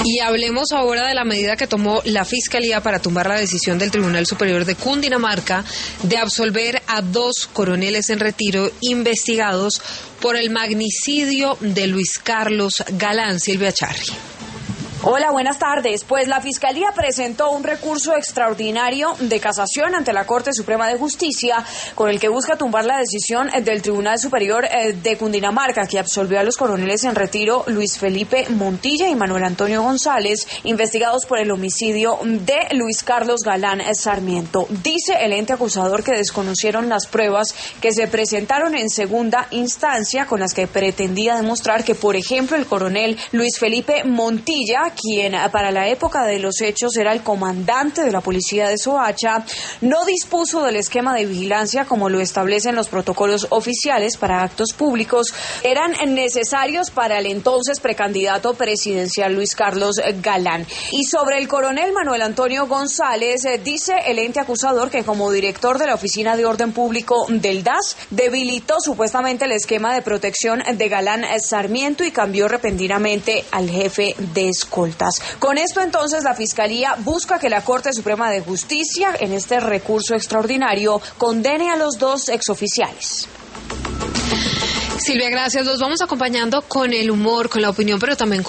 Y hablemos ahora de la medida que tomó la Fiscalía para tumbar la decisión del Tribunal Superior de Cundinamarca de absolver a 2 coroneles en retiro investigados por el magnicidio de Luis Carlos Galán. Silvia Charri. Hola, buenas tardes. Pues la Fiscalía presentó un recurso extraordinario de casación ante la Corte Suprema de Justicia con el que busca tumbar la decisión del Tribunal Superior de Cundinamarca que absolvió a los coroneles en retiro Luis Felipe Montilla y Manuel Antonio González, investigados por el homicidio de Luis Carlos Galán Sarmiento. Dice el ente acusador que desconocieron las pruebas que se presentaron en segunda instancia con las que pretendía demostrar que, por ejemplo, el coronel Luis Felipe Montilla, quien para la época de los hechos era el comandante de la policía de Soacha, no dispuso del esquema de vigilancia como lo establecen los protocolos oficiales para actos públicos, eran necesarios para el entonces precandidato presidencial Luis Carlos Galán. Y sobre el coronel Manuel Antonio González, dice el ente acusador que como director de la Oficina de Orden Público del DAS, debilitó supuestamente el esquema de protección de Galán Sarmiento y cambió repentinamente al jefe de escolta. Con esto entonces la Fiscalía busca que la Corte Suprema de Justicia en este recurso extraordinario condene a los 2 exoficiales. Silvia, gracias. Los vamos acompañando con el humor, con la opinión, pero también con